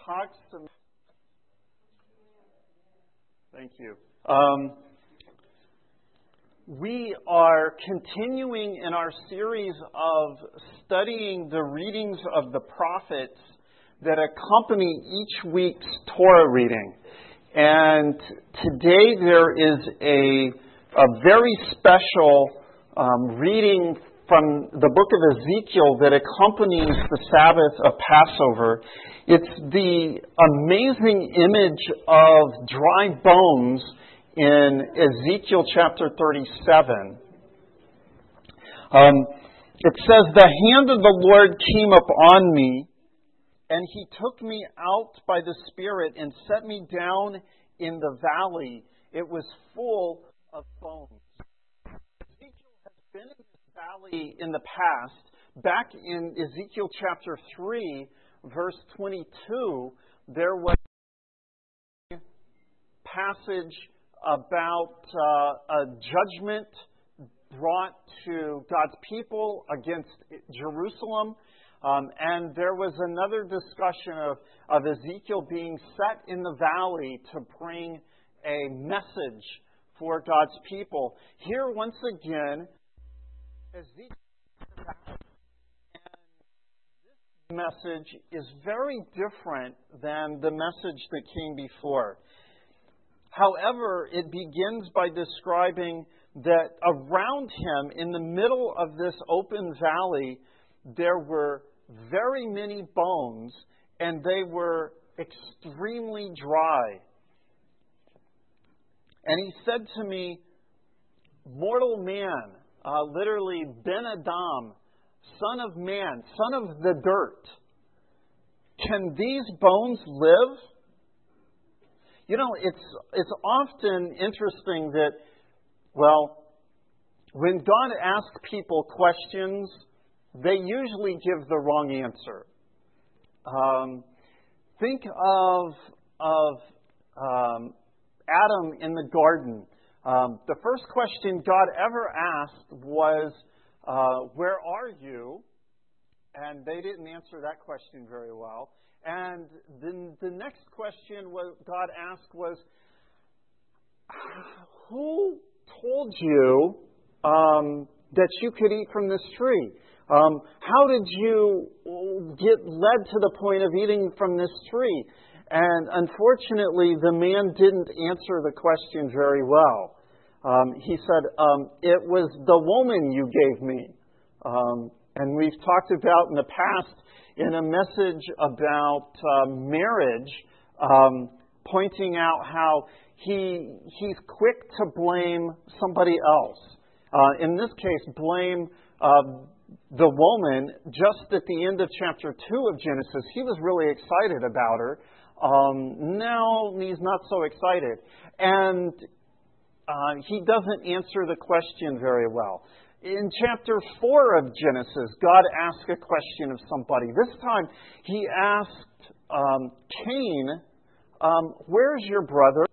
Hodgson. Thank you. We are continuing in our series of studying the readings of the prophets that accompany each week's Torah reading. And today there is a very special reading from the book of Ezekiel that accompanies the Sabbath of Passover. It's the amazing image of dry bones in Ezekiel chapter 37. It says, "The hand of the Lord came upon me, and He took me out by the Spirit and set me down in the valley. It was full of bones." Ezekiel has been in this valley in the past. Back in Ezekiel chapter 3, verse 22, there was a passage about a judgment brought to God's people against Jerusalem. And there was another discussion of Ezekiel being set in the valley to bring a message for God's people. Here, once again, Ezekiel and this message is very different than the message that came before. However, it begins by describing that around him, in the middle of this open valley, there were very many bones, and they were extremely dry. And he said to me, "Mortal man," literally Ben Adam, son of man, son of the dirt, "can these bones live?" You know, it's often interesting that, when God asks people questions, they usually give the wrong answer. Think of Adam in the garden. The first question God ever asked was, "Where are you?" And they didn't answer that question very well. And then the next question God asked was, "Who told you that you could eat from this tree? How did you get led to the point of eating from this tree?" And unfortunately, the man didn't answer the question very well. He said, "It was the woman you gave me." And we've talked about in the past, in a message about marriage, pointing out how he's quick to blame somebody else. In this case, blame the woman. Just at the end of chapter 2 of Genesis, he was really excited about her. Now he's not so excited. And he doesn't answer the question very well. In chapter 4 of Genesis, God asked a question of somebody. This time, He asked Cain, "Where's your brother?"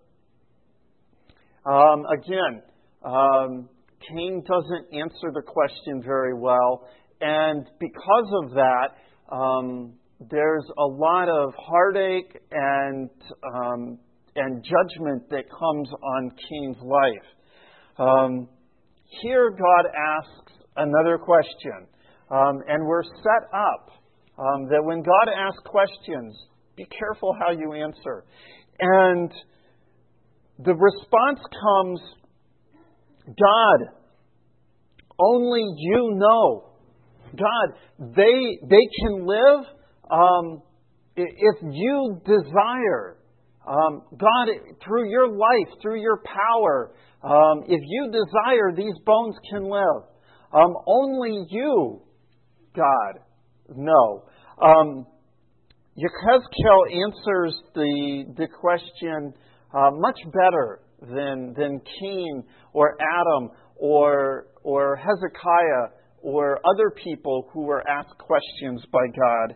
Again, Cain doesn't answer the question very well. And because of that, there's a lot of heartache and judgment that comes on Cain's life. Here God asks another question, and we're set up that when God asks questions, be careful how you answer. And the response comes, "God, only you know. God, they can live if you desire. God, through your life, through your power, if you desire, these bones can live. Only you, God, know." Yechezkel answers the question much better than Cain or Adam or Hezekiah or other people who were asked questions by God.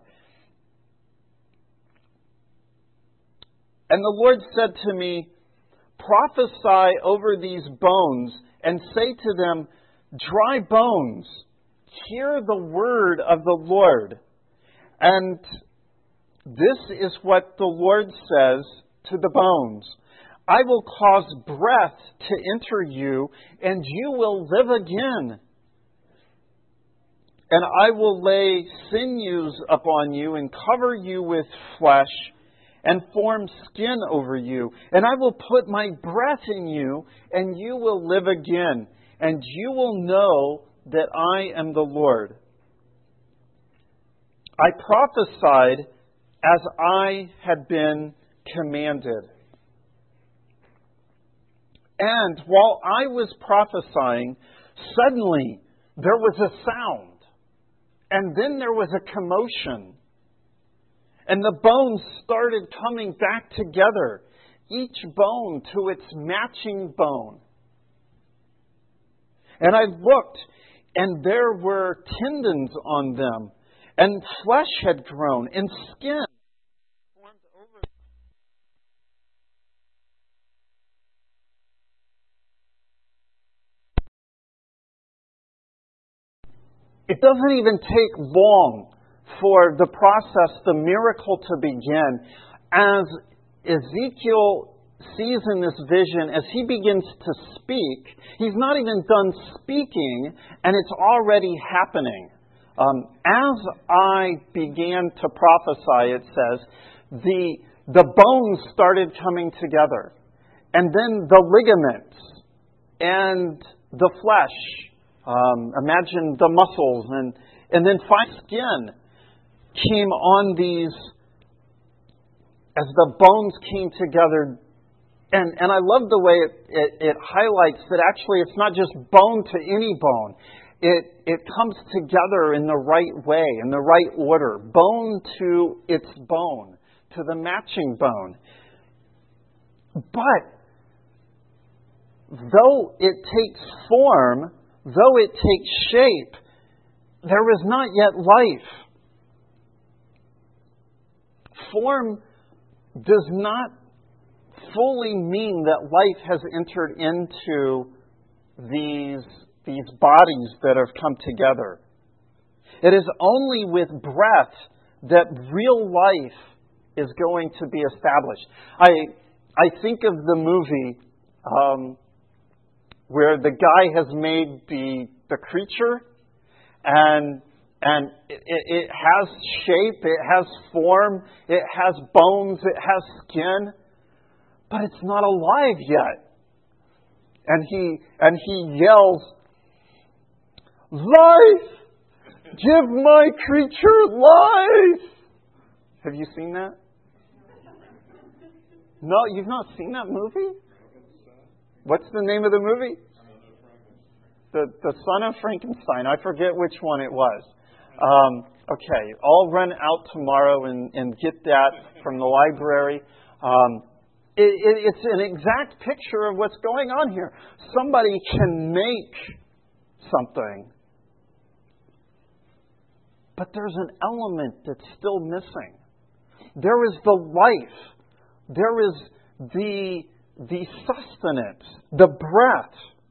"And the Lord said to me, prophesy over these bones and say to them, dry bones, hear the word of the Lord." And This is what the Lord says to the bones. I will cause breath to enter you, and you will live again. And I will lay sinews upon you and cover you with flesh and form skin over you. And I will put my breath in you, and you will live again. And you will know that I am the Lord. I prophesied as I had been commanded. And while I was prophesying, suddenly there was a sound. And then there was a commotion. And the bones started coming back together, each bone to its matching bone. And I looked, and there were tendons on them, and flesh had grown, and skin formed over them. It doesn't even take long for the process, the miracle to begin. As Ezekiel sees in this vision, as he begins to speak, he's not even done speaking, and it's already happening. As I began to prophesy, it says, the bones started coming together, and then the ligaments and the flesh. Imagine the muscles, and then fine skin came on these as the bones came together. And I love the way it highlights that actually it's not just bone to any bone. It comes together in the right way, in the right order. Bone to its bone, to the matching bone. But though it takes form, though it takes shape, there is not yet life. Form does not fully mean that life has entered into these bodies that have come together. It is only with breath that real life is going to be established. I think of the movie where the guy has made the creature, and it has shape, it has form, it has bones, it has skin, but it's not alive yet. And he yells, "Life! Give my creature life!" Have you seen that? No, you've not seen that movie? What's the name of the movie? The Son of Frankenstein. I forget which one it was. Okay, I'll run out tomorrow and get that from the library. It's an exact picture of what's going on here. Somebody can make something, but there's an element that's still missing. There is the life. There is the sustenance, the breath.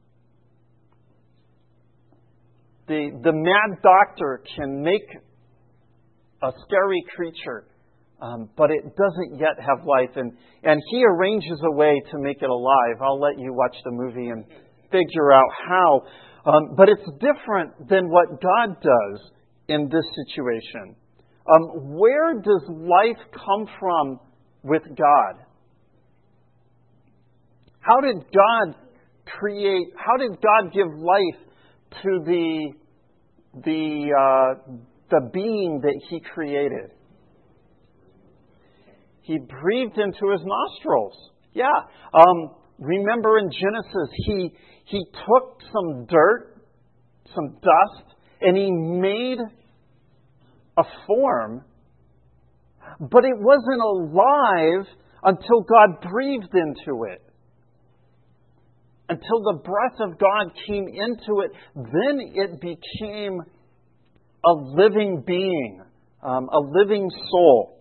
The mad doctor can make a scary creature, but it doesn't yet have life. And he arranges a way to make it alive. I'll let you watch the movie and figure out how. But it's different than what God does in this situation. Where does life come from with God? How did God create? How did God give life to the being that He created? He breathed into his nostrils. Yeah. Remember in Genesis, he took some dirt, some dust, and he made a form, but it wasn't alive until God breathed into it. Until the breath of God came into it, then it became a living being, a living soul.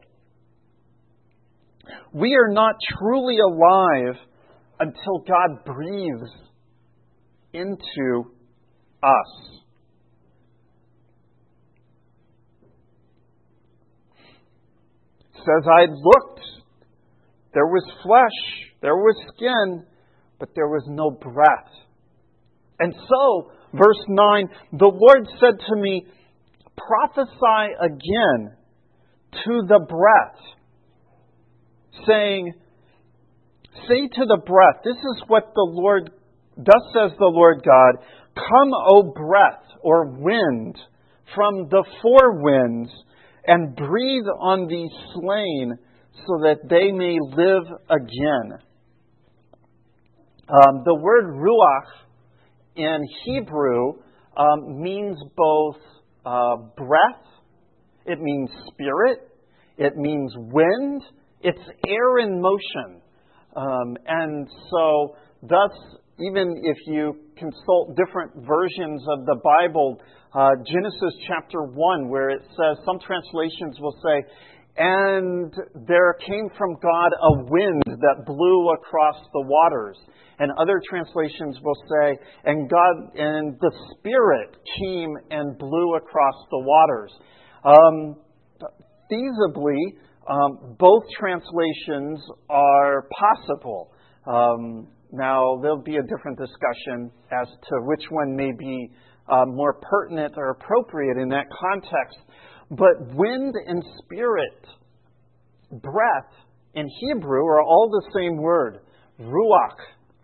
We are not truly alive until God breathes into us. says, I looked. There was flesh, there was skin, but there was no breath. And so, verse 9, the Lord said to me, prophesy again to the breath, saying, say to the breath, this is what the Lord, thus says the Lord God, come, O breath, or wind, from the four winds, and breathe on these slain, so that they may live again. The word ruach in Hebrew means both breath, it means spirit, it means wind, it's air in motion. And so, thus, even if you consult different versions of the Bible, Genesis chapter 1, where it says, some translations will say, and there came from God a wind that blew across the waters. And other translations will say, and the Spirit came and blew across the waters. Feasibly, both translations are possible. Now, there'll be a different discussion as to which one may be more pertinent or appropriate in that context. But wind and spirit, breath, in Hebrew are all the same word, ruach.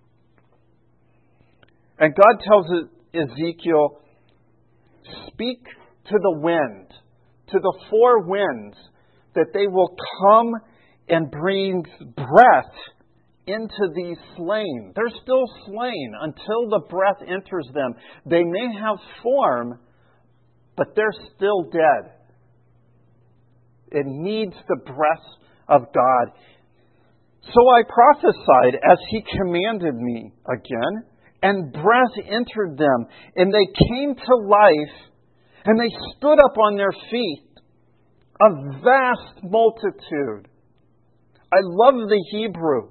And God tells Ezekiel, speak to the wind, to the four winds, that they will come and bring breath into these slain. They're still slain until the breath enters them. They may have form, but they're still dead. It needs the breath of God. So I prophesied as He commanded me again, and breath entered them, and they came to life, and they stood up on their feet, a vast multitude. I love the Hebrew.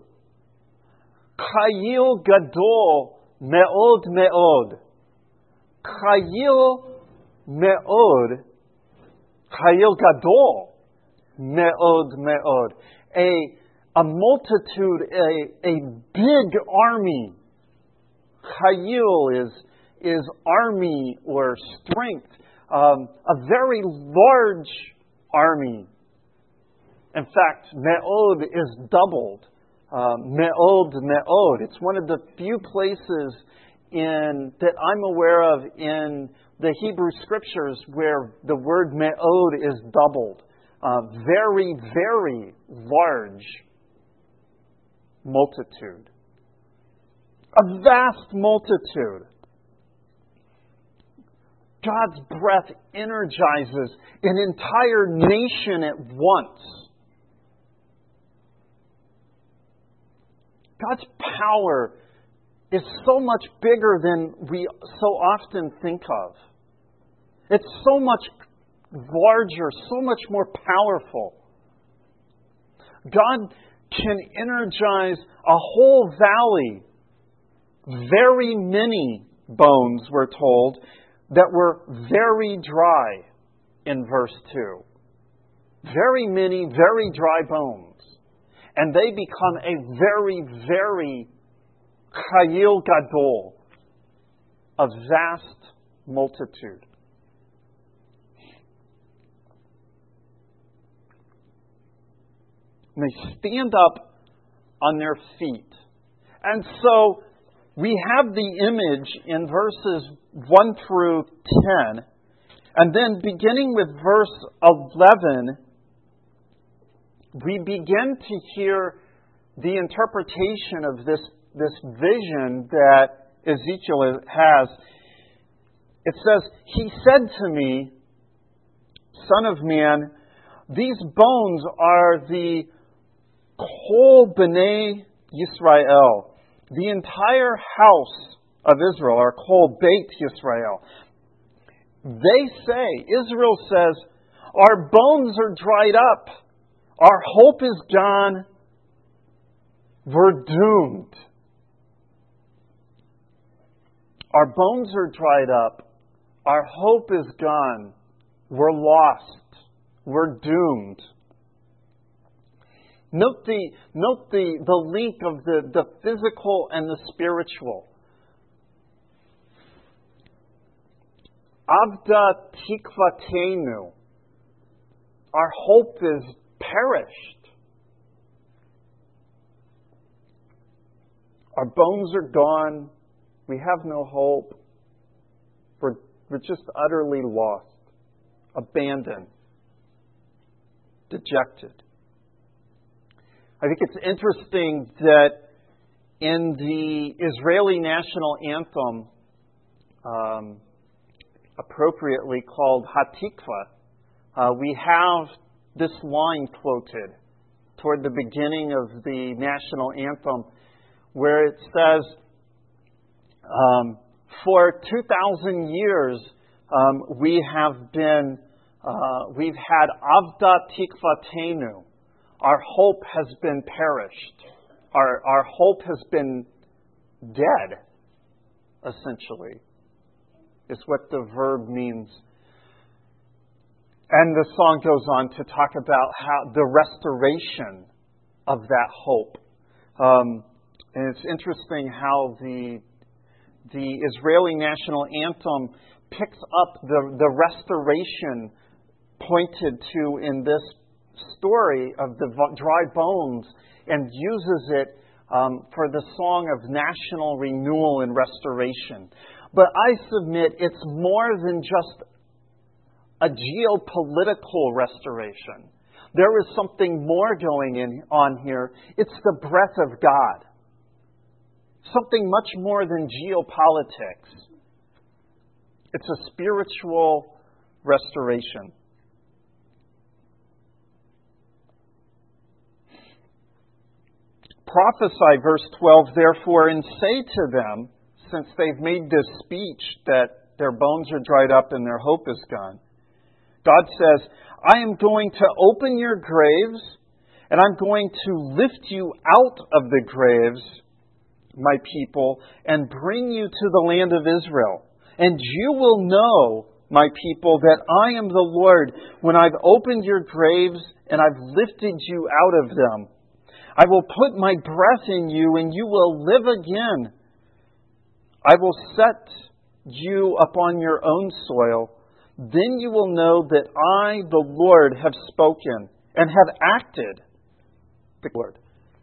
Chayil gadol me'od me'od. Chayil me'od. Chayil gadol me'od me'od. A multitude, a big army. Chayil is army or strength. A very large army. In fact, me'od is doubled. Me'od, me'od. It's one of the few places that I'm aware of in the Hebrew Scriptures where the word me'od is doubled. Very, very large multitude. A vast multitude. God's breath energizes an entire nation at once. God's power is so much bigger than we so often think of. It's so much larger, so much more powerful. God can energize a whole valley. Very many bones, we're told, that were very dry in verse 2. Very many, very dry bones. And they become a very, very chayil gadol, a vast multitude. And they stand up on their feet. And so we have the image in verses 1 through 10. And then beginning with verse 11, we begin to hear the interpretation of this vision that Ezekiel has. It says, He said to me, Son of man, these bones are the Kol B'nai Yisrael. The entire house of Israel are called Beit Yisrael. They say, Israel says, our bones are dried up. Our hope is gone. We're doomed. Our bones are dried up. Our hope is gone. We're lost. We're doomed. Note the link of the physical and the spiritual. Avda tikvatenu. Our hope is perished. Our bones are gone. We have no hope. We're just utterly lost, abandoned, dejected. I think it's interesting that in the Israeli national anthem, appropriately called Hatikva, we have this line quoted toward the beginning of the national anthem, where it says, for 2,000 years we've had Avda Tikvatenu. Our hope has been perished. Our hope has been dead, essentially, is what the verb means. And the song goes on to talk about how the restoration of that hope. And it's interesting how the Israeli national anthem picks up the restoration pointed to in this story of the dry bones and uses it for the song of national renewal and restoration. But I submit it's more than just a geopolitical restoration. There is something more going on here. It's the breath of God. Something much more than geopolitics. It's a spiritual restoration. Prophesy, verse 12, therefore, and say to them, since they've made this speech that their bones are dried up and their hope is gone, God says, I am going to open your graves, and I'm going to lift you out of the graves, my people, and bring you to the land of Israel. And you will know, my people, that I am the Lord when I've opened your graves and I've lifted you out of them. I will put my breath in you, and you will live again. I will set you upon your own soil. Then you will know that I, the Lord, have spoken and have acted. The Lord.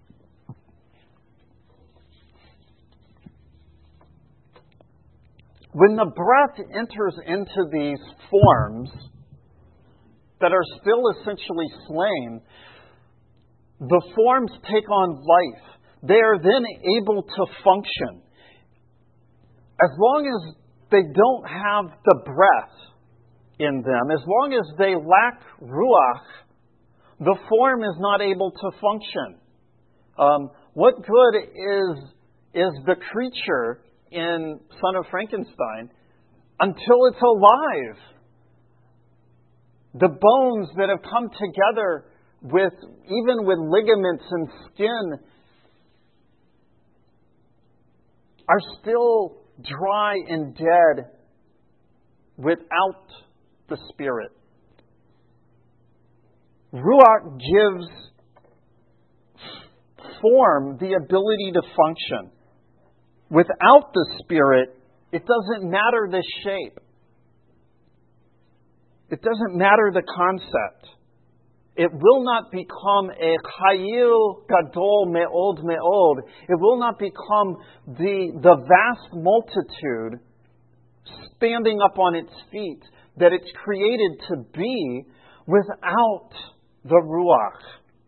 When the breath enters into these forms that are still essentially slain, the forms take on life. They are then able to function. As long as they don't have the breath in them, as long as they lack ruach, the form is not able to function. What good is the creature in Son of Frankenstein until it's alive? The bones that have come together even with ligaments and skin are still dry and dead without the Spirit. Ruach gives form the ability to function. Without the Spirit, it doesn't matter the shape. It doesn't matter the concept. It will not become a chayil gadol me'od me'od. It will not become the vast multitude standing up on its feet that it's created to be without the ruach.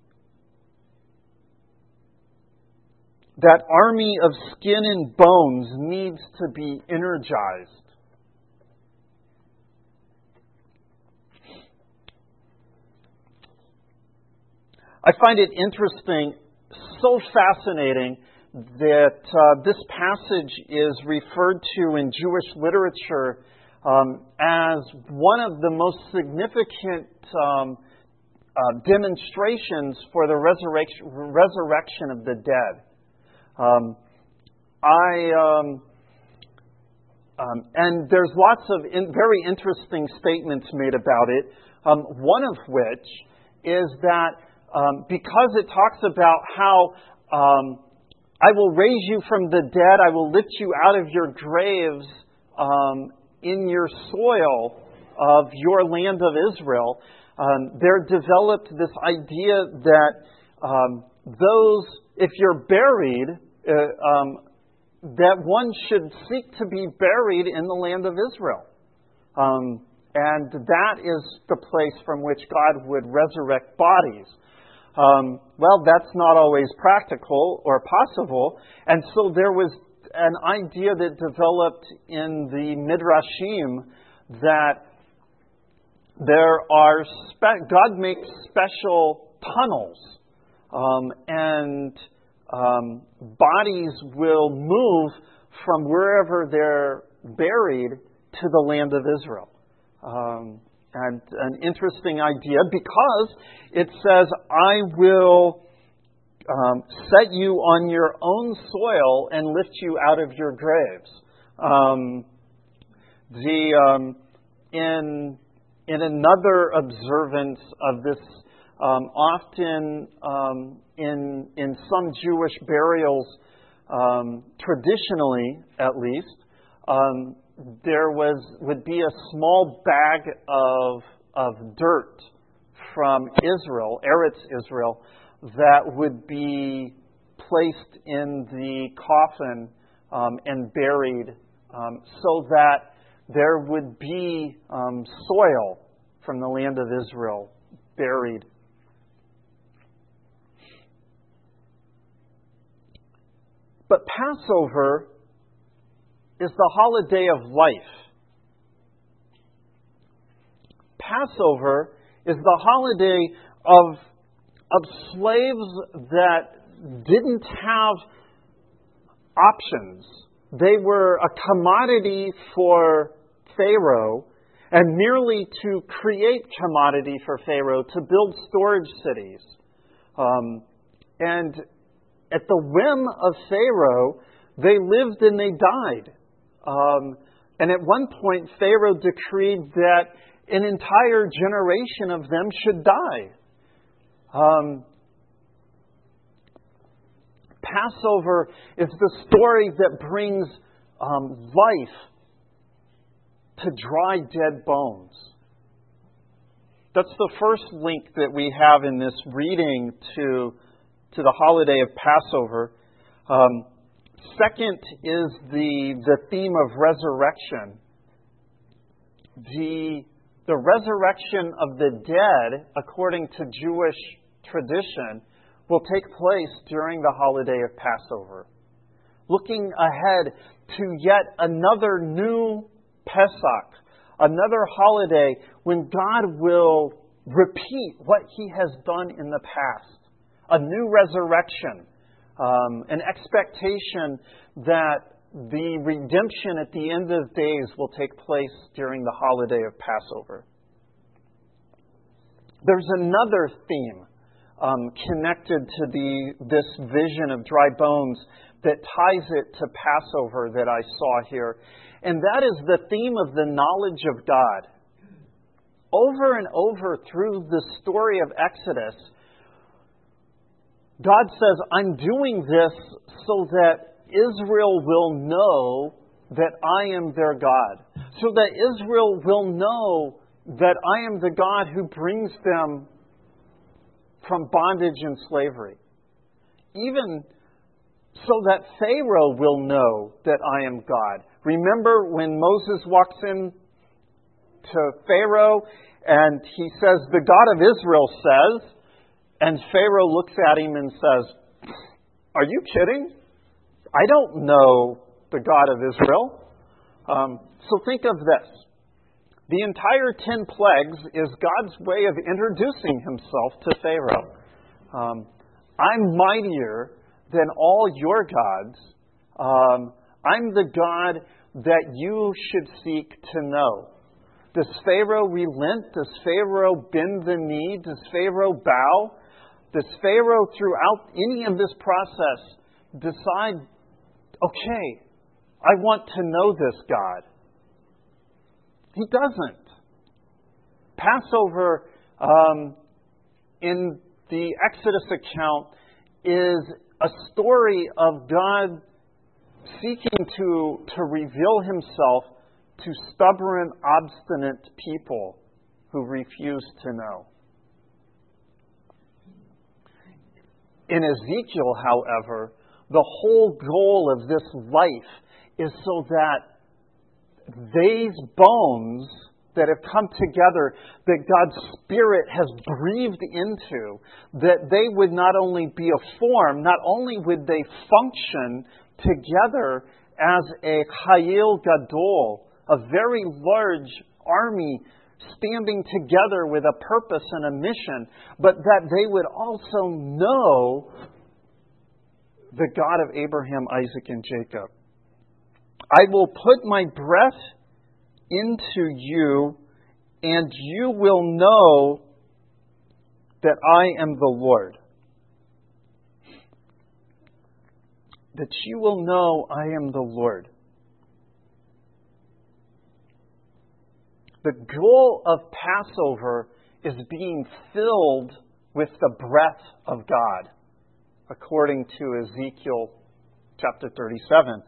That army of skin and bones needs to be energized. I find it interesting, so fascinating, that this passage is referred to in Jewish literature as one of the most significant demonstrations for the resurrection of the dead. And there's lots of very interesting statements made about it, one of which is that because it talks about how I will raise you from the dead, I will lift you out of your graves in your soil of your land of Israel. There developed this idea that those, if you're buried, that one should seek to be buried in the land of Israel. And that is the place from which God would resurrect bodies. Well, that's not always practical or possible. And so there was an idea that developed in the Midrashim that there are God makes special tunnels, and bodies will move from wherever they're buried to the land of Israel. And an interesting idea, because it says, I will set you on your own soil and lift you out of your graves. In another observance of this, often in some Jewish burials, traditionally at least, there would be a small bag of dirt from Israel, Eretz Israel, that would be placed in the coffin and buried, so that there would be soil from the land of Israel buried. But Passover is the holiday of life. Passover is the holiday of slaves that didn't have options. They were a commodity for Pharaoh, and merely to create commodity for Pharaoh, to build storage cities. And at the whim of Pharaoh, they lived and they died. And at one point, Pharaoh decreed that an entire generation of them should die. Passover is the story that brings life to dry, dead bones. That's the first link that we have in this reading to the holiday of Passover. Second is the theme of resurrection. The resurrection of the dead, according to Jewish tradition, will take place during the holiday of Passover. Looking ahead to yet another new Pesach, another holiday when God will repeat what He has done in the past. A new resurrection, an expectation that the redemption at the end of days will take place during the holiday of Passover. There's another theme connected to this vision of dry bones that ties it to Passover that I saw here. And that is the theme of the knowledge of God. Over and over through the story of Exodus, God says, I'm doing this so that Israel will know that I am their God. So that Israel will know that I am the God who brings them from bondage and slavery. Even so that Pharaoh will know that I am God. Remember when Moses walks in to Pharaoh and he says, the God of Israel says, and Pharaoh looks at him and says, are you kidding? I don't know the God of Israel. So think of this. The entire 10 plagues is God's way of introducing Himself to Pharaoh. I'm mightier than all your gods. I'm the God that you should seek to know. Does Pharaoh relent? Does Pharaoh bend the knee? Does Pharaoh bow? Does Pharaoh, throughout any of this process, decide, okay, I want to know this God? He doesn't. Passover, in the Exodus account is a story of God seeking to reveal himself to stubborn, obstinate people who refuse to know. In Ezekiel, however, the whole goal of this life is so that these bones that have come together, that God's Spirit has breathed into, that they would not only be a form, not only would they function together as a Chayil Gadol, a very large army standing together with a purpose and a mission, but that they would also know the God of Abraham, Isaac, and Jacob. I will put my breath into you, and you will know that I am the Lord. That you will know I am the Lord. The goal of Passover is being filled with the breath of God, according to Ezekiel chapter 37.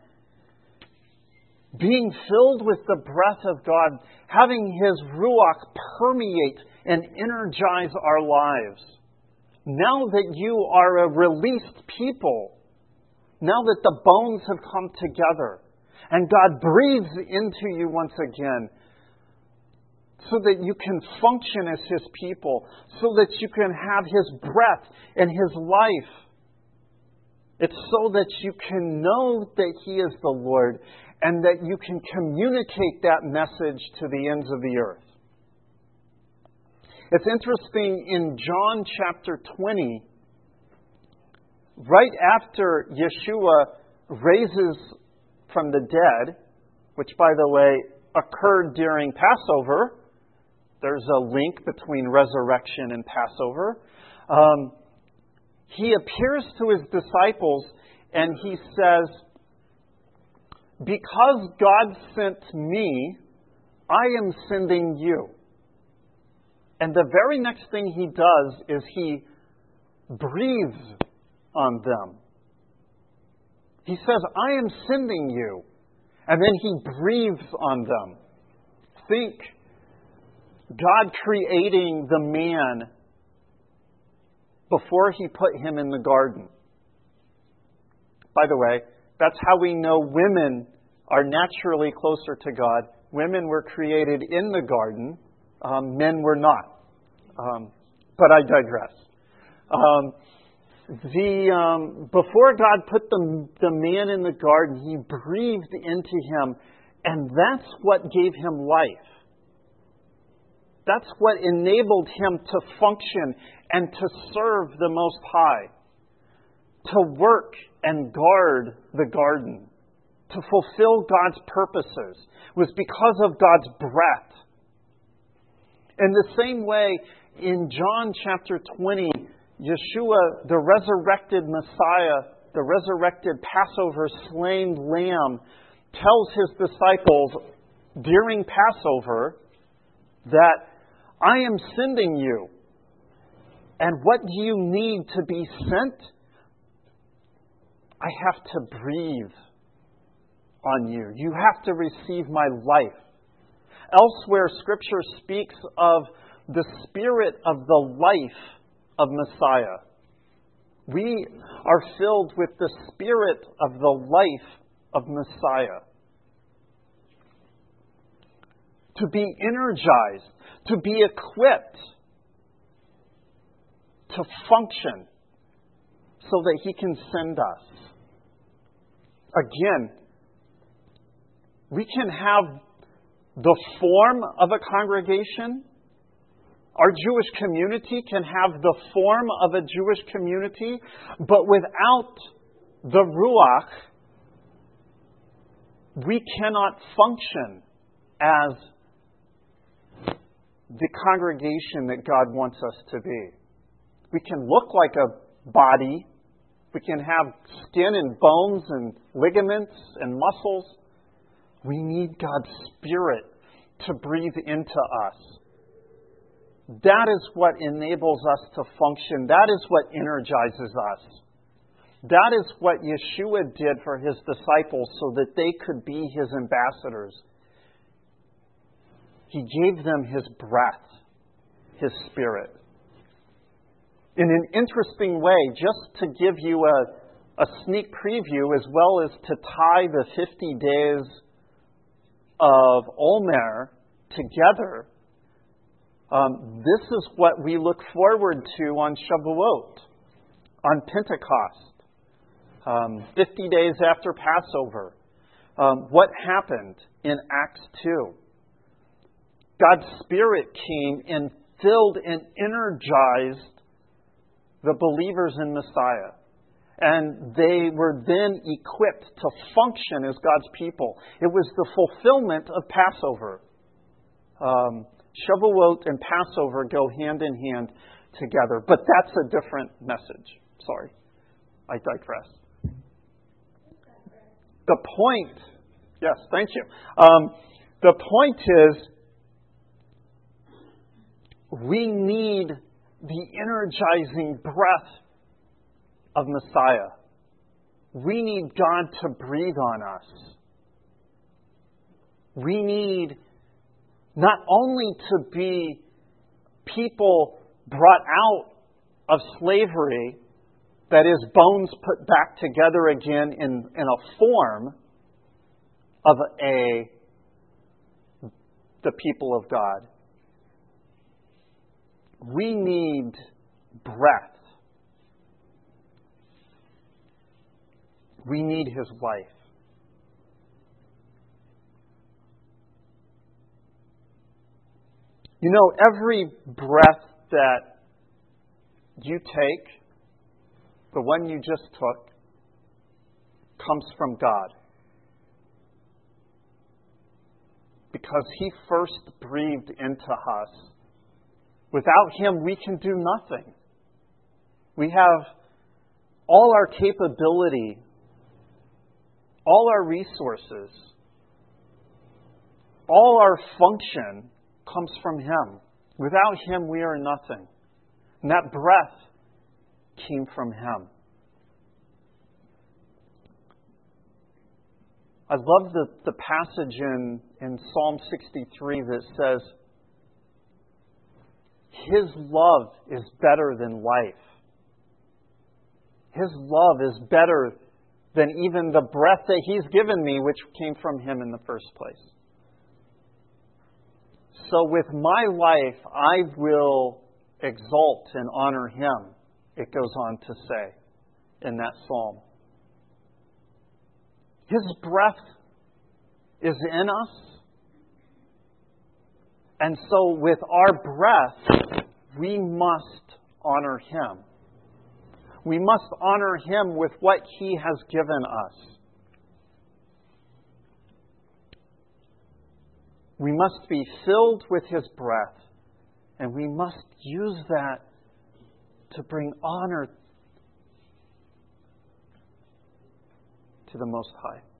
Being filled with the breath of God, having His Ruach permeate and energize our lives. Now that you are a released people, now that the bones have come together, and God breathes into you once again, so that you can function as His people, so that you can have His breath and His life. It's so that you can know that He is the Lord, and that you can communicate that message to the ends of the earth. It's interesting, in John chapter 20, right after Yeshua raises from the dead, which, by the way, occurred during Passover. There's a link between resurrection and Passover. He appears to His disciples and He says, because God sent me, I am sending you. And the very next thing He does is He breathes on them. He says, I am sending you. And then He breathes on them. Think God creating the man before He put him in the garden. By the way, that's how we know women are naturally closer to God. Women were created in the garden. Men were not. But I digress. Before God put the man in the garden, He breathed into him, and that's what gave him life. That's what enabled him to function and to serve the Most High, to work and guard the garden, to fulfill God's purposes, was because of God's breath. In the same way, in John chapter 20, Yeshua, the resurrected Messiah, the resurrected Passover slain Lamb, tells His disciples during Passover that I am sending you. And what do you need to be sent? I have to breathe on you. You have to receive my life. Elsewhere, Scripture speaks of the spirit of the life of Messiah. We are filled with the spirit of the life of Messiah. To be energized, to be equipped, to function so that He can send us. Again, we can have the form of a congregation. Our Jewish community can have the form of a Jewish community, but without the Ruach, we cannot function as the congregation that God wants us to be. We can look like a body. We can have skin and bones and ligaments and muscles. We need God's Spirit to breathe into us. That is what enables us to function. That is what energizes us. That is what Yeshua did for his disciples so that they could be his ambassadors. He gave them his breath, his Spirit. In an interesting way, just to give you a sneak preview, as well as to tie the 50 days of Omer together, this is what we look forward to on Shavuot, on Pentecost, 50 days after Passover. What happened in Acts 2? God's Spirit came and filled and energized the believers in Messiah. And they were then equipped to function as God's people. It was the fulfillment of Passover. Shavuot and Passover go hand in hand together. But that's a different message. Sorry, I digress. The point, yes, thank you. The point is, we need the energizing breath of Messiah. We need God to breathe on us. We need not only to be people brought out of slavery, that is, bones put back together again in a form of the people of God. We need breath. We need his life. You know, every breath that you take, the one you just took, comes from God. Because he first breathed into us. Without him, we can do nothing. We have all our capability, all our resources, all our function comes from him. Without him, we are nothing. And that breath came from him. I love the passage in Psalm 63 that says, his love is better than life. His love is better than even the breath that he's given me, which came from him in the first place. So with my life, I will exalt and honor him, it goes on to say in that psalm. His breath is in us. And so with our breath, we must honor him. We must honor him with what he has given us. We must be filled with his breath, and we must use that to bring honor to the Most High.